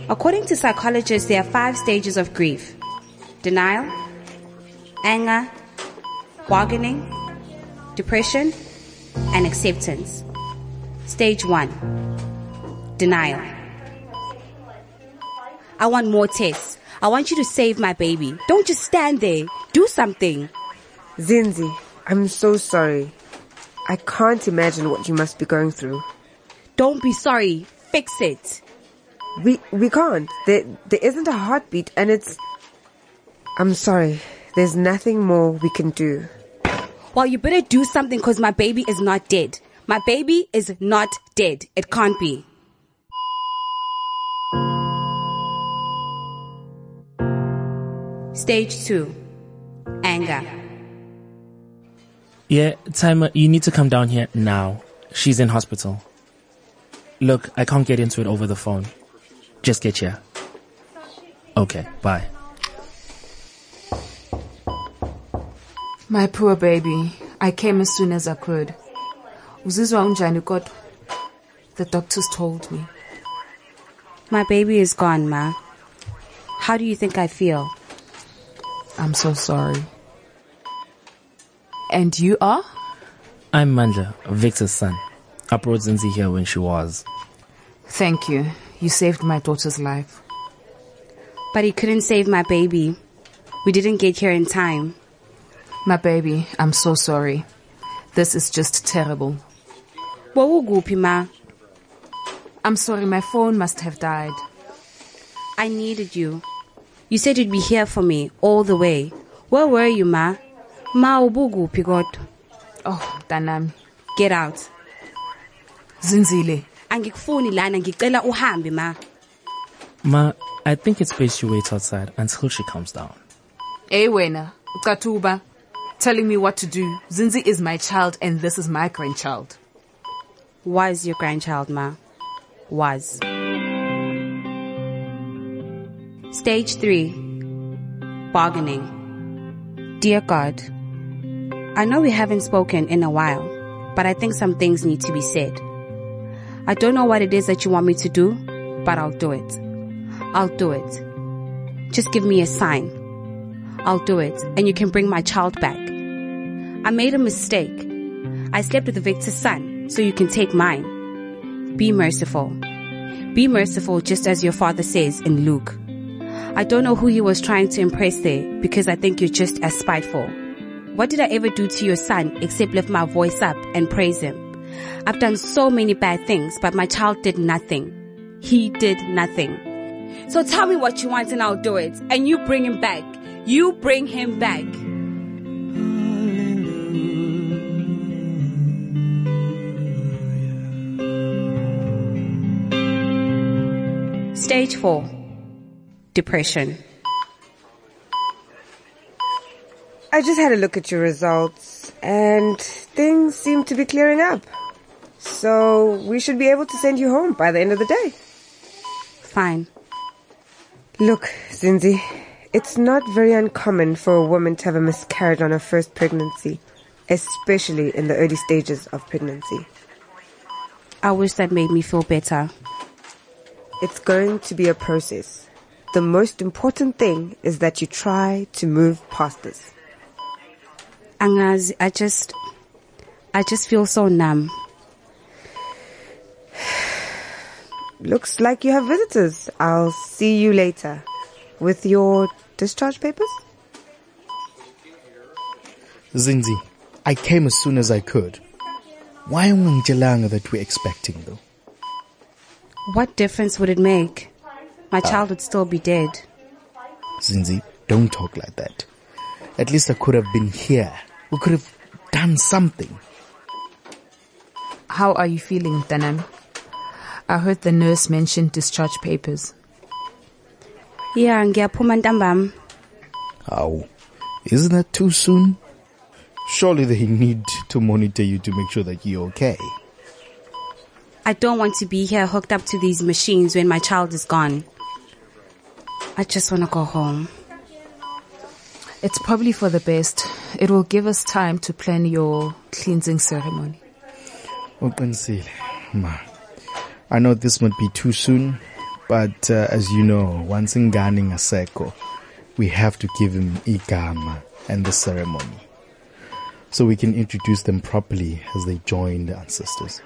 According to psychologists, there are 5 stages of grief: denial, anger, bargaining, depression, and acceptance. Stage 1, denial. I want more tests. I want you to save my baby. Don't just stand there. Do something. Zinzi, I'm so sorry. I can't imagine what you must be going through. Don't be sorry. Fix it. We can't. There isn't a heartbeat and it's... I'm sorry. There's nothing more we can do. Well, you better do something because my baby is not dead. My baby is not dead. It can't be. Stage 2, anger. Yeah, Timer, you need to come down here now. She's in hospital. Look, I can't get into it over the phone. Just get here. Okay, bye. My poor baby. I came as soon as I could. Uzizwa unjani kodwa? The doctors told me. My baby is gone, Ma. How do you think I feel? I'm so sorry. And you are? I'm Mandla, Victor's son. I brought Zinzi here when she was. Thank you. You saved my daughter's life. But he couldn't save my baby. We didn't get here in time. My baby, I'm so sorry. This is just terrible. Wawuguphi, Ma? I'm sorry, my phone must have died. I needed you. You said you'd be here for me all the way. Where were you, Ma? Ma ubuguphi kodwa? Oh, Danami. Get out. Zinzile. Angikufuni lana, ngicela uhambe, Ma. Ma, I think it's best you wait outside until she comes down. Hey, wena, ukatuba. Telling me what to do. Zinzi is my child and this is my grandchild. Was your grandchild, Ma. Was. Stage 3, bargaining. Dear God, I know we haven't spoken in a while, but I think some things need to be said. I don't know what it is that you want me to do, but I'll do it. I'll do it. Just give me a sign. I'll do it, and you can bring my child back. I made a mistake. I slept with Victor's son, so you can take mine. Be merciful. Be merciful just as your father says in Luke. I don't know who he was trying to impress there because I think you're just as spiteful. What did I ever do to your son except lift my voice up and praise him? I've done so many bad things, but my child did nothing. He did nothing. So tell me what you want and I'll do it. And you bring him back. You bring him back. Stage 4, depression. I just had a look at your results and things seem to be clearing up. So we should be able to send you home by the end of the day. Fine. Look, Zinzi, it's not very uncommon for a woman to have a miscarriage on her first pregnancy, especially in the early stages of pregnancy. I wish that made me feel better. It's going to be a process. The most important thing is that you try to move past this. Angazi, I just feel so numb. Looks like you have visitors. I'll see you later. With your discharge papers? Zinzi, I came as soon as I could. Why ungangitshelanga that we're expecting though? What difference would it make? My child would still be dead. Zinzi, don't talk like that. At least I could have been here. We could have done something. How are you feeling, Danami? I heard the nurse mention discharge papers. Yeah, ngiyaphuma ntambam. How? Isn't that too soon? Surely they need to monitor you to make sure that you're okay. I don't want to be here hooked up to these machines when my child is gone. I just want to go home. It's probably for the best. It will give us time to plan your cleansing ceremony. Uqinisile, ma. I know this might be too soon, But as you know, once ingane ngaseko, we have to give him igama and the ceremony, so we can introduce them properly as they join the ancestors.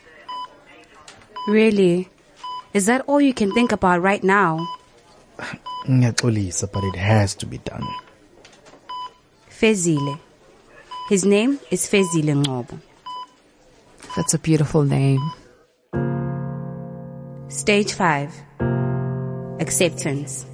Really? Is that all you can think about right now? Ngiyaxolisa, but it has to be done. Fezile. His name is Fezile Ngobo. That's a beautiful name. Stage 5. Acceptance.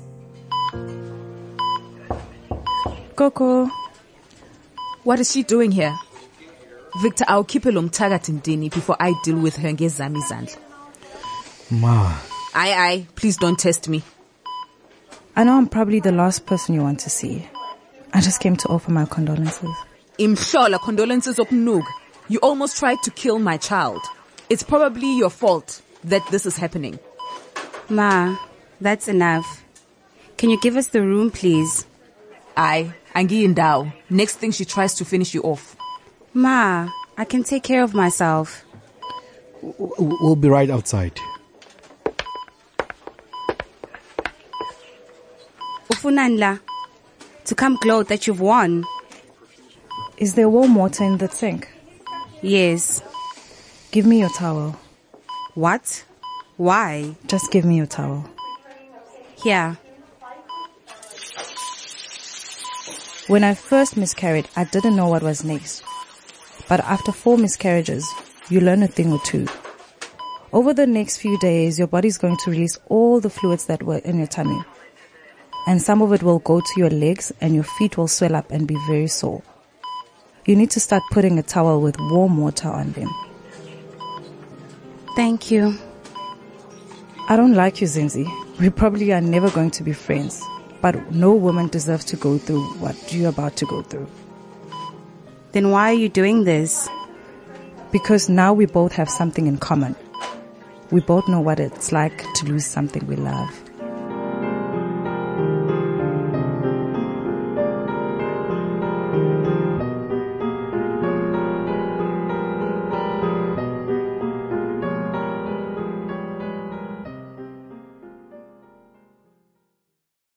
Coco. What is she doing here? Victor, I'll keep her mthakathindini before I deal with her ngezami izandla. Ma. Aye, please don't test me. I know I'm probably the last person you want to see. I just came to offer my condolences. Imhlola, condolences okunuga. You almost tried to kill my child. It's probably your fault that this is happening. Ma, that's enough. Can you give us the room, please? Aye, angi indawo. Next thing she tries to finish you off. Ma, I can take care of myself. We'll be right outside. Ufunanla, to come gloat that you've won. Is there warm water in the sink? Yes. Give me your towel. What? Why? Just give me your towel. Here. When I first miscarried, I didn't know what was next. But after 4 miscarriages, you learn a thing or two. Over the next few days, your body's going to release all the fluids that were in your tummy. And some of it will go to your legs and your feet will swell up and be very sore. You need to start putting a towel with warm water on them. Thank you. I don't like you, Zinzi. We probably are never going to be friends. But no woman deserves to go through what you're about to go through. Then why are you doing this? Because now we both have something in common. We both know what it's like to lose something we love.